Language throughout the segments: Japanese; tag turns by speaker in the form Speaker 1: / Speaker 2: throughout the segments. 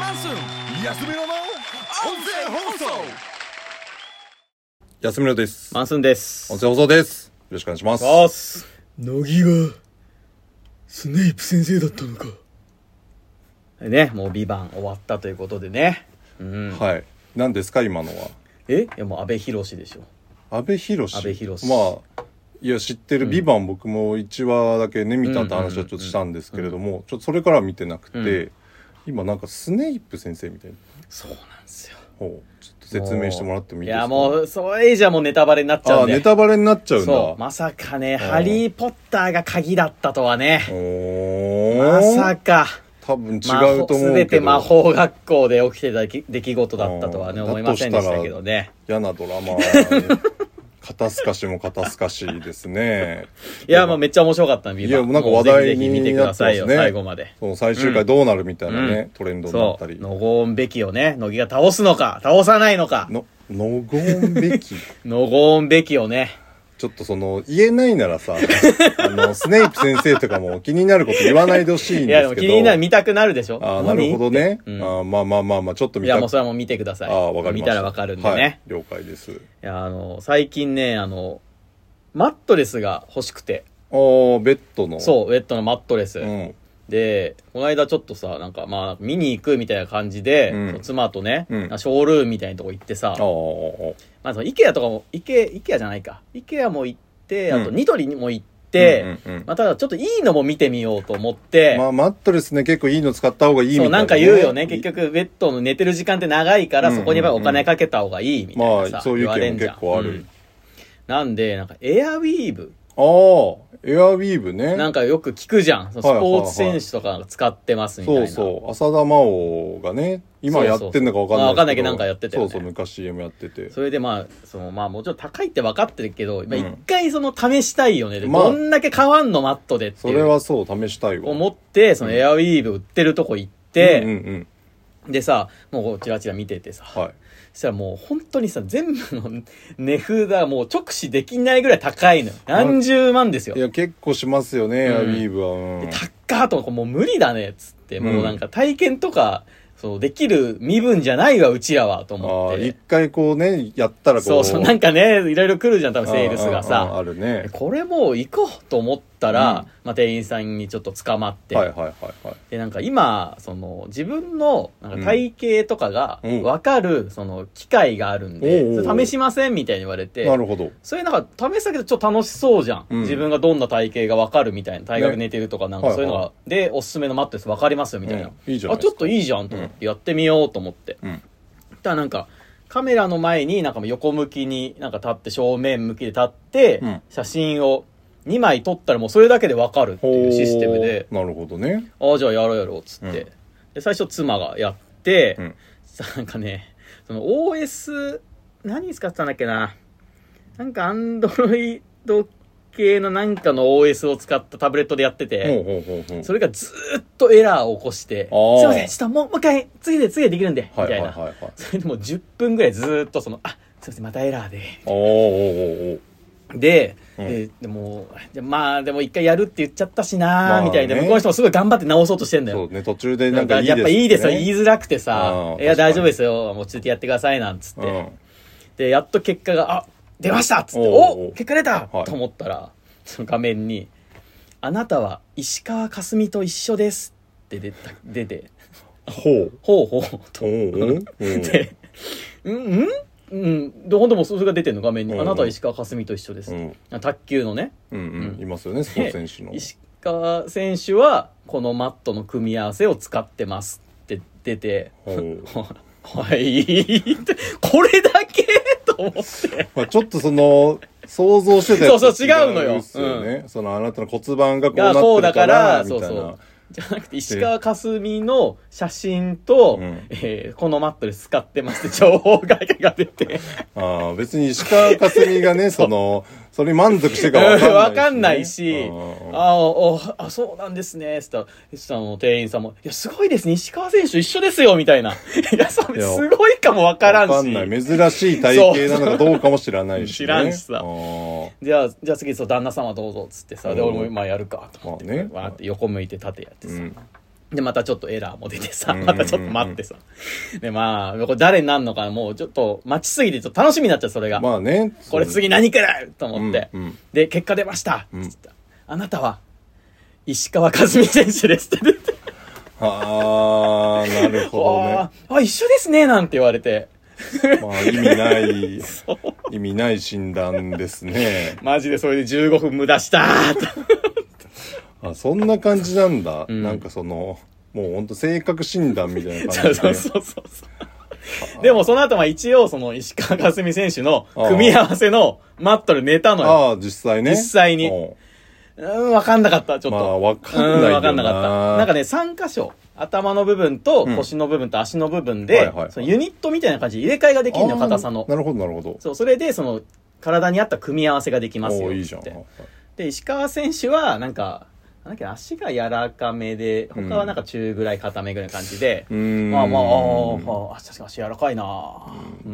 Speaker 1: マンスン安村の音声放送。
Speaker 2: 安村です。
Speaker 3: マンスンです。
Speaker 2: 音声放送です。よろしくお願いします。
Speaker 1: 乃木がスネイプ先生だったのか
Speaker 3: ね、もうビバン終わったということでね、
Speaker 2: はい。何ですか今のは。
Speaker 3: いやもう阿部寛でしょ。
Speaker 2: 阿部寛。
Speaker 3: ま
Speaker 2: あいや知ってるビバン、僕も1話だけね見たって話はちょっとしたんですけれども、ちょっとそれからは見てなくて、今なんかスネイプ先生みたいな。
Speaker 3: そうなんですよ。
Speaker 2: ちょっと説明してもらってもいいですか。
Speaker 3: いやもうそれじゃもうネタバレになっちゃうんで。
Speaker 2: ネタバレになっちゃうんだ。
Speaker 3: そうまさかねハリーポッターが鍵だったとはね。
Speaker 2: ま
Speaker 3: さか
Speaker 2: 多分違うと思うけど、
Speaker 3: 全て魔法学校で起きてた出来事だったとはね思いませんでしたけどね。
Speaker 2: 嫌なドラマ肩透かしも肩透かしですね。
Speaker 3: いやもうめっちゃ面白かったビバン。
Speaker 2: いやなんか話題に
Speaker 3: ぜひ見てくださいよ、
Speaker 2: なってますね。
Speaker 3: 最後まで。
Speaker 2: その最終回どうなるみたいなね、トレンドになったり。
Speaker 3: そうノゴーンベキをね、乃木が倒すのか倒さないのか。
Speaker 2: ノゴーンベキ
Speaker 3: ノゴーンベキをね、
Speaker 2: ちょっとその言えないならさスネイプ先生とかも気になること言わないでほしいんですけど。
Speaker 3: いやでも気になる、見たくなるでしょ。
Speaker 2: なるほどね。まあちょっと見た。
Speaker 3: いやもうそれはもう見てください。
Speaker 2: わかりました。
Speaker 3: 見たらわかるんでね、
Speaker 2: はい、了解です。い
Speaker 3: や最近ねマットレスが欲しくて。
Speaker 2: ベッドの。
Speaker 3: そう、ベッドのマットレス。で、この間ちょっとさ、なんか見に行くみたいな感じで、妻とね、ショールームみたいなとこ行ってさ、まあそのイケアとかも、イケアじゃないか。イケアも行って、あとニトリにも行って、ただちょっといいのも見てみようと思って、
Speaker 2: マットレスね、結構いいの使った方がいいみたいな、ね。そう、
Speaker 3: なんか言うよね。結局、ベッドの寝てる時間って長いから、そこにやっぱお金かけた方がいいみたいなさ、
Speaker 2: そういう意見も結構ある。
Speaker 3: なんで、なんかエアウィーブ。
Speaker 2: エアウィーブね。
Speaker 3: なんかよく聞くじゃん。スポーツ選手とか使ってますみたいな。
Speaker 2: そう。浅田真央がね、今やってんのか分かんないけど。
Speaker 3: 分かんないけどなんかやってて、ね。
Speaker 2: そう、昔 CM やってて。
Speaker 3: それでもちろん高いって分かってるけど、一回試したいよね。どんだけ変わんのマットでっていう。
Speaker 2: それはそう、試したいわ。
Speaker 3: 思って、そのエアウィーブ売ってるとこ行って、でさ、もうチラチラ見ててさ。そしたらもう本当にさ、全部の値札がもう直視できないぐらい高いのよ。何十万ですよ。
Speaker 2: いや、結構しますよね、エアウィーブは。
Speaker 3: 高っともう無理だね、つって。もうなんか体験とか、できる身分じゃないわ、うちらは、と思って。
Speaker 2: 一回こうね、やったらこう。
Speaker 3: そう、なんかね、いろいろ来るじゃん、多分セールスがさ。
Speaker 2: あるね。
Speaker 3: これもう行こうと思ったら、店員さんにちょっと捕まって。で、なんか今、自分のなんか体型とかが分かる、機械があるんで、試しませんみたいに言われて。
Speaker 2: なるほど。
Speaker 3: それなんか試すだけどちょっと楽しそうじゃん。自分がどんな体型が分かるみたいな。体格寝てるとかなんかそういうのが、で、おすすめのマットレス分かりますよみたいな。
Speaker 2: いいじゃん。
Speaker 3: ちょっといいじゃんと思ってやってみようと思って。ただなんか、カメラの前になんか横向きになんか立って正面向きで立って、写真を2枚撮ったらもうそれだけで分かるっていうシステムで。
Speaker 2: なるほどね。
Speaker 3: じゃあやろうっつって。で、最初妻がやって、なんかね、OS、何使ってたんだっけな。なんかアンドロイド系のなんかの OS を使ったタブレットでやってて、それがずーっとエラーを起こして、すいません、ちょっともう一回、次でできるんで、みたいな。それでもう10分ぐらいずーっとすいません、またエラーで。で、でも一回やるって言っちゃったしなーみたいで、向こうの人もすごい頑張って直そうとしてんだよ。
Speaker 2: そうね、途中でなんか
Speaker 3: やっぱいいですよ、言いづらくてさ、いや大丈夫ですよ、落ち着いてやってくださいなんつって。で、やっと結果が、出ましたっつって、結果出たと思ったら、その画面に、あなたは石川佳純と一緒ですって出て、ほうと。で、ほんともうそれが出てんの画面に。あなたは石川佳純と一緒です。卓球のね。
Speaker 2: いますよね、スポーツ選手の。
Speaker 3: 石川選手は、このマットの組み合わせを使ってますって出て、はい、これだけと思って。
Speaker 2: ちょっと想像してたやつ
Speaker 3: そう違うのよ。
Speaker 2: あなたの骨盤がこうなってるから、みたいな。
Speaker 3: じゃなくて、石川佳純の写真と、このマットレス使ってますって情報が出て。
Speaker 2: 別に石川佳純がね、それに満足してるか
Speaker 3: わかんないし、そうなんですね、つったら、店員さんも、いや、すごいですね、石川選手一緒ですよ、みたいな。いや、すごいかもわからんし。
Speaker 2: わかんない。珍しい体型なのかどうかも知らないし。
Speaker 3: 知らんしさ。じゃあ次、旦那様どうぞ、つってさ、で、俺もやるか、と思って。わーって横向いて立てやってさ。 で、またちょっとエラーも出てさ、
Speaker 2: うん
Speaker 3: またちょっと待ってさ。で、まあ、これ誰になるのかもうちょっと待ちすぎてちょっと楽しみになっちゃう、それが。
Speaker 2: まあね。
Speaker 3: これ次何来ると思って。
Speaker 2: うんうん
Speaker 3: で、結果出ました、
Speaker 2: うん
Speaker 3: つったあなたは、石川佳純選手ですって出て。
Speaker 2: あー、なるほどね。
Speaker 3: あ、一緒ですね、なんて言われて。
Speaker 2: まあ意味ない診断ですね。
Speaker 3: マジでそれで15分無駄した
Speaker 2: あ、そんな感じなんだ。
Speaker 3: ん
Speaker 2: なんかその、もうほんと性格診断みたいな
Speaker 3: そう
Speaker 2: 感じで。
Speaker 3: そうそうそう。でもその後は一応その石川佳純選手の組み合わせのマットで寝たのよ。
Speaker 2: ああ、実際ね。
Speaker 3: 実際にわかんなかった、ちょっと。
Speaker 2: まあ、わかんないよな。
Speaker 3: わかんなかった。なんかね、3箇所。頭の部分と腰の部分と足の部分で、そのユニットみたいな感じで入れ替えができるのよ、硬さの。
Speaker 2: なるほど、なるほど。
Speaker 3: そう、それでその、体に合った組み合わせができますよ。
Speaker 2: いいじゃん。
Speaker 3: で、石川選手は、なんか、なんだっけ、足が柔らかめで、他はなんか中ぐらい硬めぐらいの感じで、まあまあ、確かに足柔らかいな
Speaker 2: ま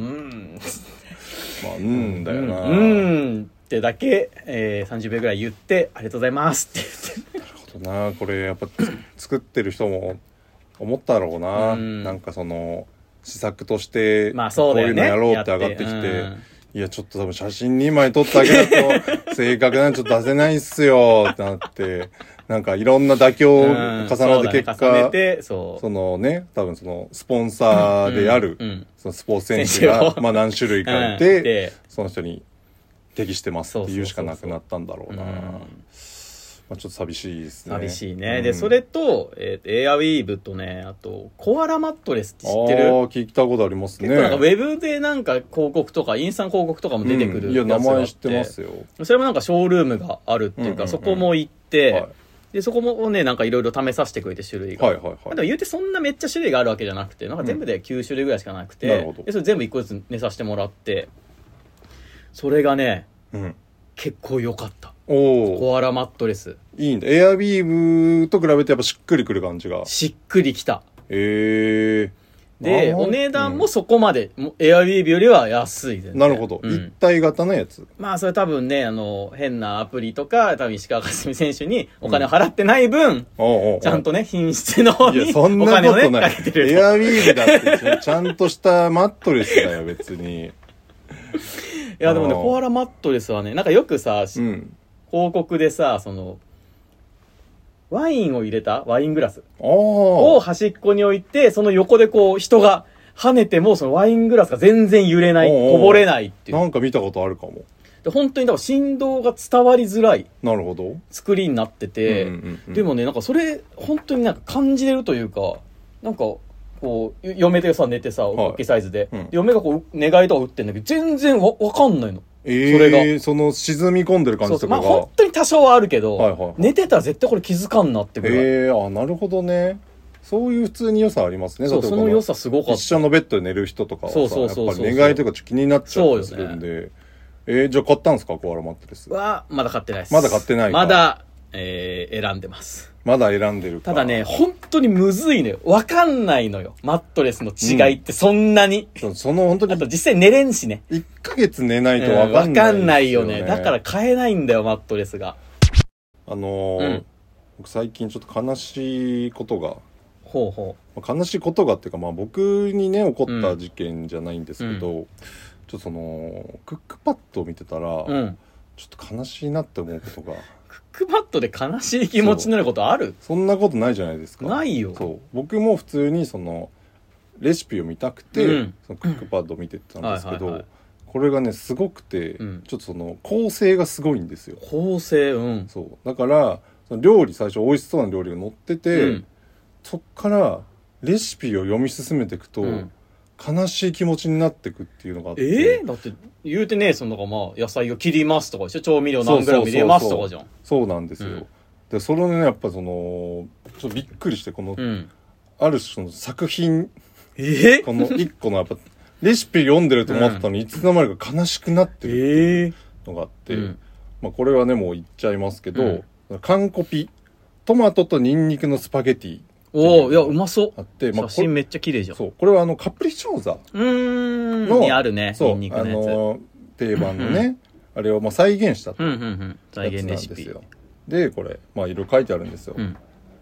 Speaker 2: あ、だよな。
Speaker 3: ってだけ、30秒ぐらい言って、ありがとうございますって言って。
Speaker 2: なるほどな。これやっぱ作ってる人も思ったろうな。なんかその、施策として、
Speaker 3: まあそうだよね。
Speaker 2: こういうのやろうって上がってきて、いや、ちょっと多分写真2枚撮っただけだと、正確なのちょっと出せないっすよってなって、なんかいろんな妥協を重ねて結果、そのね、多分そのスポンサーである、そのスポーツ選手が、まあ何種類かいて、その人に適してますって言うしかなくなったんだろうな。まあちょっと寂しいですね。
Speaker 3: 寂しいね。で、それと、エアウィーヴとね、あと、コアラマットレスって知ってる？
Speaker 2: 聞いたことありますね。
Speaker 3: 結構なんかウェブでなんか広告とか、インスタント広告とかも出てくる
Speaker 2: いや、名前知ってますよ。
Speaker 3: それもなんかショールームがあるっていうか、そこも行って、で、そこもね、なんかいろいろ試させてくれて種類が。でも言うてそんなめっちゃ種類があるわけじゃなくて、なんか全部で9種類ぐらいしかなくて、で、それ全部1個ずつ寝させてもらって、それがね、結構良かった。コアラマットレス。
Speaker 2: いいんだ。エアビームと比べてやっぱしっくりくる感じが。
Speaker 3: しっくりきた。
Speaker 2: で、
Speaker 3: お値段もそこまで、エアウィーヴよりは安いですね。
Speaker 2: なるほど。一体型のやつ。
Speaker 3: まあ、それ多分ね、変なアプリとか、多分石川佳純選手にお金を払ってない分、ちゃんとね、品質の方にお金をね、かけてる。
Speaker 2: エアウィーヴだって、ちゃんとしたマットレスだよ、別に。
Speaker 3: いや、でもね、コアラマットレスはね、なんかよくさ、広告でさ、ワインを入れたワイングラスを端っこに置いて、その横でこう人が跳ねてもそのワイングラスが全然揺れない、こぼれないっていう。
Speaker 2: なんか見たことあるかも。
Speaker 3: で本当にだから振動が伝わりづらい作りになってて、でもね、なんかそれ本当になんか感じれるというか、なんかこう嫁でさ寝てさ大きいサイズで、嫁がこう寝返りとか打ってんだけど全然わかんないの。それが
Speaker 2: その沈み込んでる感じとかが。
Speaker 3: まあ本当に多少はあるけど、寝てたら絶対これ気づかんなってぐらい。
Speaker 2: なるほどね。そういう普通に良さありますね。
Speaker 3: そう、その良さすごかった。
Speaker 2: 一緒のベッドで寝る人とかはさ、やっぱり寝返りとか気になっちゃったりするんで。じゃあ買ったんですか、コアラマットレス。
Speaker 3: は、まだ買ってないです。
Speaker 2: まだ買ってないか。
Speaker 3: まだ、選んでます。
Speaker 2: まだ選んでるか。
Speaker 3: ただね、本当にむずいのよ。わかんないのよ。マットレスの違いってそんなに。
Speaker 2: その本当に。
Speaker 3: あと実際寝れんしね。
Speaker 2: 1ヶ月寝ないとわかんない、
Speaker 3: わかんないよね。だから買えないんだよ、マットレスが。
Speaker 2: 僕最近ちょっと悲しいことが。悲しいことがっていうか、まあ僕にね、起こった事件じゃないんですけど、ちょっとクックパッドを見てたら、ちょっと悲しいなって思うことが。
Speaker 3: クックパッドで悲しい気持ちになることある？
Speaker 2: そんなことないじゃないですか。
Speaker 3: ないよ。
Speaker 2: そう。僕も普通にレシピを見たくて、そのクックパッドを見てたんですけど、これがね、すごくて、ちょっと構成がすごいんですよ。
Speaker 3: 構成、
Speaker 2: そう。だから、料理、最初美味しそうな料理が載ってて、そっからレシピを読み進めていくと、悲しい気持ちになっていくっていうのがあって。
Speaker 3: だって言うてね、まあ野菜を切りますとか調味料何グラム入れますとかじゃん。
Speaker 2: そうなんですよ。でそれね、やっぱちょっとびっくりして、ある種の作品、この一個のやっぱレシピ読んでると思ったのに、いつの間にか悲しくなってるっていうのがあって、まあこれはね、もう言っちゃいますけど、完コピトマトとニンニクのスパゲティ。
Speaker 3: いや、うまそう。
Speaker 2: あって、
Speaker 3: 写真めっちゃ綺麗じゃん。
Speaker 2: そう、これはカプリチョーザ
Speaker 3: のにあるね、ニンニクのや
Speaker 2: つ。定番のね、あれをまあ再現した
Speaker 3: 再現レシピ。
Speaker 2: で、これ、まあいろいろ書いてあるんですよ。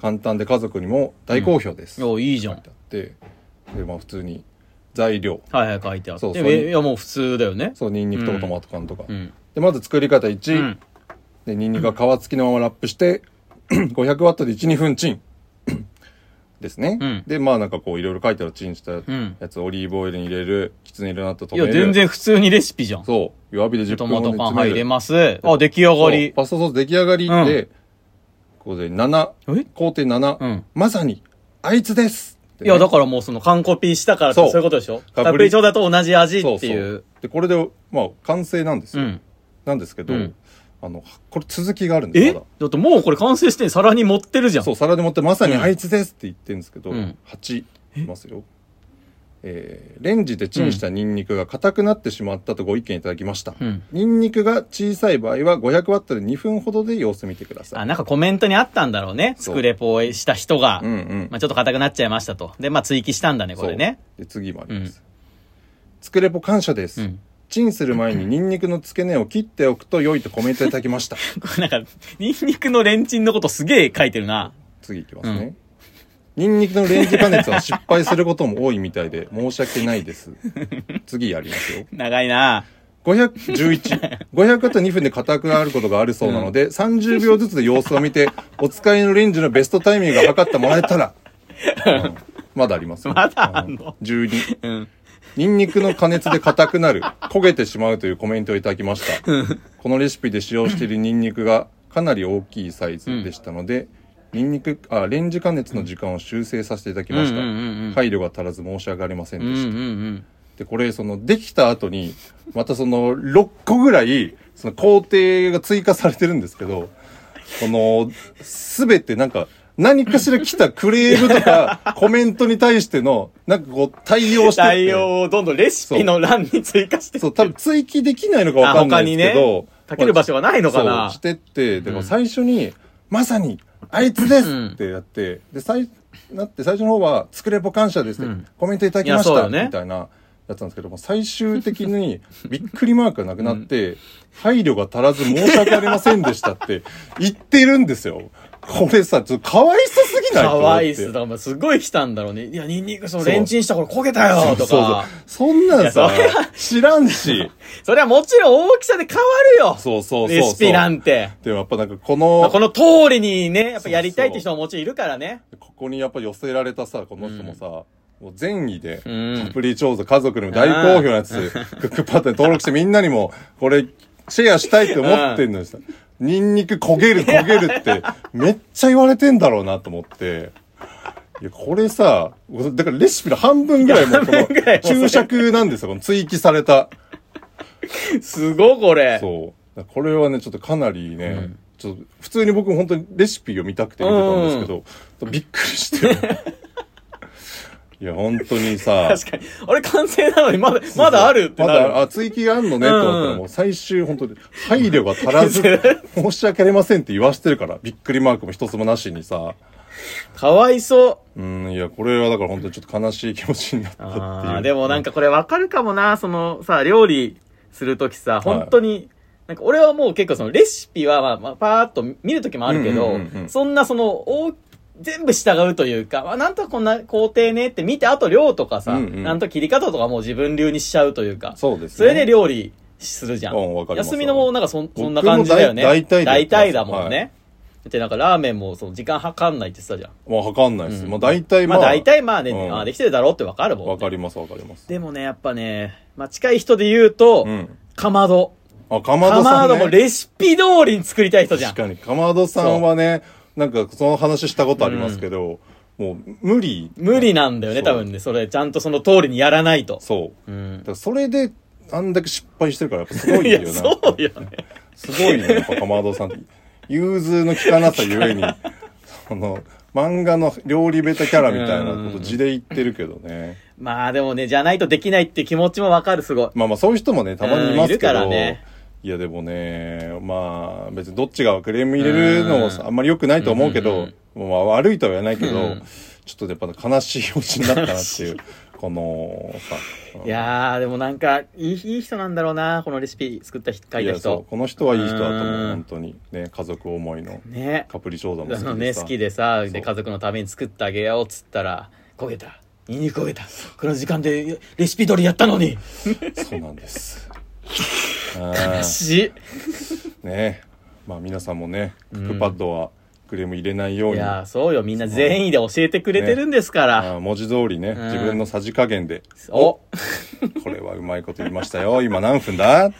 Speaker 2: 簡単で家族にも大好評です、
Speaker 3: いいじゃん。
Speaker 2: 書いてあって、で普通に材料
Speaker 3: 書いてあって、いやもう普通だよね。
Speaker 2: そう、ニンニクとかトマト缶とか、でまず作り方1、でニンニクが皮付きのままラップして500ワットで 1,2 分チンですね、でなんかこういろいろ書いてあるチンしたやつ、オリーブオイルに入れる、きつね色になったトメル、
Speaker 3: いや全然普通にレシピじゃん。
Speaker 2: そう弱火で10分
Speaker 3: トマト缶入れます。出来上がり。
Speaker 2: パスタソース出来上がりで、ここで工程7、まさにあいつです、
Speaker 3: いやだからもうその完コピしたからってそういうことでしょ。カプリチョだと同じ味っていう。
Speaker 2: でこれで完成なんですよ、なんですけど、これ続きがあるんです。
Speaker 3: だってもうこれ完成して皿に盛ってるじゃん。
Speaker 2: そう、皿に盛ってまさにあいつですって言ってるんですけど、8いますよ。レンジでチンしたニンニクが硬くなってしまったとご意見いただきました。ニンニクが小さい場合は500ワットで2分ほどで様子見てください。
Speaker 3: なんかコメントにあったんだろうね。作レポをした人が、ちょっと硬くなっちゃいましたと。で、追記したんだね、これね。
Speaker 2: で、次もあります。作レポ感謝です。チンする前にニンニクの付け根を切っておくと良いとコメントいただきました。
Speaker 3: これなんか、ニンニクのレンチンのことすげえ書いてるな。
Speaker 2: 次いきますね。ニンニクのレンジ加熱は失敗することも多いみたいで申し訳ないです。次やりますよ。
Speaker 3: 長いな。
Speaker 2: 511。500と2分で硬くなることがあるそうなので、30秒ずつで様子を見て、お使いのレンジのベストタイミングが測ってもらえたら、まだありますよ。
Speaker 3: まだあんの
Speaker 2: ?12。ニンニクの加熱で硬くなる、焦げてしまうというコメントをいただきました。このレシピで使用しているニンニクがかなり大きいサイズでしたので、レンジ加熱の時間を修正させていただきました。配慮が足らず申し訳ありませんでした。で、これ、できた後に、また6個ぐらい、工程が追加されてるんですけど、すべて何かしら来たクレームとかコメントに対しての対応して
Speaker 3: 対応をどんどんレシピの欄に追加して
Speaker 2: そう、多分追記できないのかわかんないですけど、
Speaker 3: かける場所がないのかな、
Speaker 2: そうしてって、でも最初にまさにあいつですってやって、で最初の方は作レポ感謝ですってコメントいただきましたみたいなやつなんですけども、最終的にびっくりマークがなくなって配慮が足らず申し訳ありませんでしたって言ってるんですよ。これさ、ちょっとかわいそすぎない
Speaker 3: かわいそだ。すごい来たんだろうね。いや、ニンニクレンチンしたこれ焦げたよとか。
Speaker 2: そんなんさ、知らんし。
Speaker 3: それはもちろん大きさで変わるよ。
Speaker 2: そう。
Speaker 3: レシピなんて。
Speaker 2: でもやっぱこの
Speaker 3: 通りにね、やっぱやりたいって人ももちろんいるからね。
Speaker 2: ここにやっぱ寄せられたさ、この人もさ、もう善意で、カプリチョーザ家族にも大好評なやつ、クックパッドに登録してみんなにも、これ、シェアしたいって思ってんのにさ、ニンニク焦げるってめっちゃ言われてんだろうなと思って。いや、これさ、だからレシピの半分ぐらいもこの注釈なんですよ、この追記された。
Speaker 3: すごいこれ。
Speaker 2: そう。これはね、ちょっとかなりね、ちょっと普通に僕も本当にレシピを見たくて見てたんですけど、びっくりして。いや、本当にさ。
Speaker 3: 確かに。あれ完成なのにまだあるってなる。
Speaker 2: まだ、追記があんのね、と思ったらもう最終本当に配慮が足らず、申し訳ありませんって言わしてるから、びっくりマークも一つもなしにさ。
Speaker 3: かわいそう。
Speaker 2: いや、これはだから本当にちょっと悲しい気持ちになったっていう。
Speaker 3: でもなんかこれわかるかもな、料理するときさ、本当に、なんか俺はもう結構レシピはパーっと見るときもあるけど、そんな全部従うというか、なんとこんな工程ねって見て、あと量とかさ、なんと切り方とかもう自分流にしちゃうというか、
Speaker 2: そうですね。
Speaker 3: それで料理するじゃん。休みのもなんかそんな感じだよね。大体だもんね。で、なんかラーメンも時間測んないって言ってたじゃん。
Speaker 2: もう測んないです。大体
Speaker 3: 大体ね、できてるだろうってわかるもん。
Speaker 2: わかります。
Speaker 3: でもね、やっぱね、近い人で言うと、かまど。
Speaker 2: かまどさんね。
Speaker 3: かまどもレシピ通りに作りたい人じゃん。
Speaker 2: 確かに。かまどさんはね、なんかその話したことありますけど、もう無理
Speaker 3: なんだよね、多分ね。それちゃんとその通りにやらないと。
Speaker 2: そう。だからそれであんだけ失敗してるからやっぱすごいよな。
Speaker 3: そうよね。
Speaker 2: すごいね、やっぱかまどさんって。融通の利かなさゆえに、漫画の料理ベタキャラみたいなこと字で言ってるけどね。
Speaker 3: でもね、じゃないとできないって気持ちもわかる、すごい。
Speaker 2: そういう人もね、たまにいますけど。いる
Speaker 3: からね。
Speaker 2: いやでもね、別にどっちがクレーム入れるのもあんまり良くないと思うけど、悪いとは言わないけど、ちょっとやっぱ悲しい気持ちになったなっていう。 このさ、
Speaker 3: いやーでもなんかいい人なんだろうな、このレシピ作った人、書いた人。
Speaker 2: この人はいい人だと思う、本当にね。家族思いの
Speaker 3: ね、
Speaker 2: カプリチョーザも好きでさ、
Speaker 3: ね、好きでさ、で家族のために作ってあげようっつったら焦げた、ニンニク焦げた、この時間でレシピ通りやったのに。
Speaker 2: そうなんです
Speaker 3: 悲し
Speaker 2: いね。まあ皆さんもね、クックパッドはクレーム入れないよう
Speaker 3: い。い
Speaker 2: に、
Speaker 3: やそうよ、みんな善意で教えてくれてるんですから、
Speaker 2: 文字通りね、自分のさじ加減で、
Speaker 3: お
Speaker 2: これはうまいこと言いましたよ。今何分だ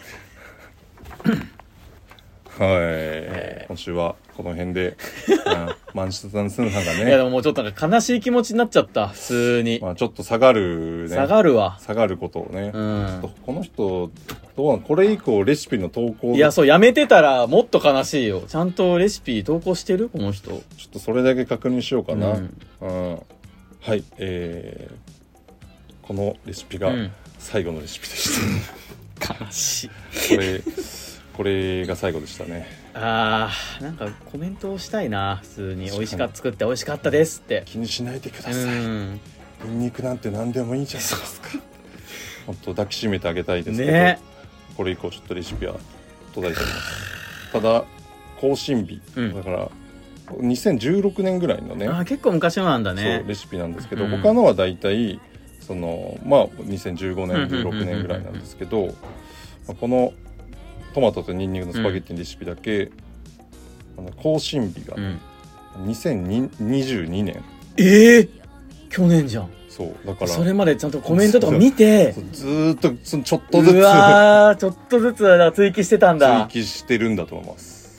Speaker 2: はい、今週はこの辺で、マンシュタンスンさんが
Speaker 3: いや
Speaker 2: ね、
Speaker 3: でももうちょっとなんか悲しい気持ちになっちゃった、普通に。
Speaker 2: まあちょっと下がるね。
Speaker 3: 下がるわ。
Speaker 2: 下がることをね。
Speaker 3: うん
Speaker 2: ちょっとこの人、どうなの、これ以降レシピの投稿、
Speaker 3: いや、そう、やめてたらもっと悲しいよ。ちゃんとレシピ投稿してるこの人。
Speaker 2: ちょっとそれだけ確認しようかな。
Speaker 3: うん
Speaker 2: はい、このレシピが最後のレシピでし
Speaker 3: 悲しい。
Speaker 2: た。これが最後でしたね。
Speaker 3: なんかコメントをしたいな、普通に。美味しかった、作って美味しかったですって。
Speaker 2: 気にしないでください。
Speaker 3: うん
Speaker 2: ニンニクなんて何でもいいじゃないですか。本当抱きしめてあげたいですけど、
Speaker 3: ね、
Speaker 2: これ以降ちょっとレシピは途絶えております。ただ更新日、だから2016年ぐらいのね、
Speaker 3: 結構昔のなんだ
Speaker 2: そう
Speaker 3: ね。
Speaker 2: レシピなんですけど、他のはだいたいそのまあ2015年16年ぐらいなんですけど、このトマトとニンニクのスパゲッティのレシピだけ、更新日が、2022年。
Speaker 3: 去年じゃん。
Speaker 2: そうだから
Speaker 3: それまでちゃんとコメントとか見て、
Speaker 2: ずーっとちょっとずつ
Speaker 3: うわー、ちょっとずつ追記してたんだ。
Speaker 2: 追記してるんだと思います。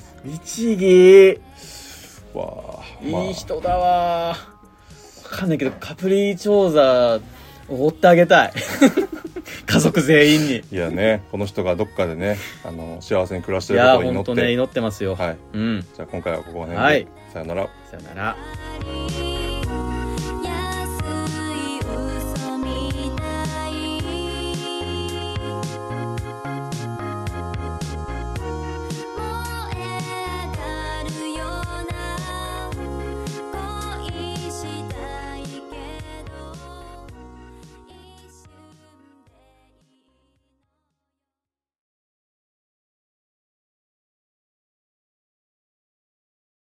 Speaker 3: 律儀。
Speaker 2: わあ、
Speaker 3: いい人だわ。わかんないけど、カプリチョーザおごってあげたい。家族全員に。
Speaker 2: いやね、この人がどっかでね、幸せに暮らして
Speaker 3: いや、
Speaker 2: ることを祈って。
Speaker 3: 本当ね、祈ってますよ。
Speaker 2: はい。
Speaker 3: うん。
Speaker 2: じゃあ今回はここら辺で、
Speaker 3: はい。
Speaker 2: さよなら。
Speaker 3: さよなら。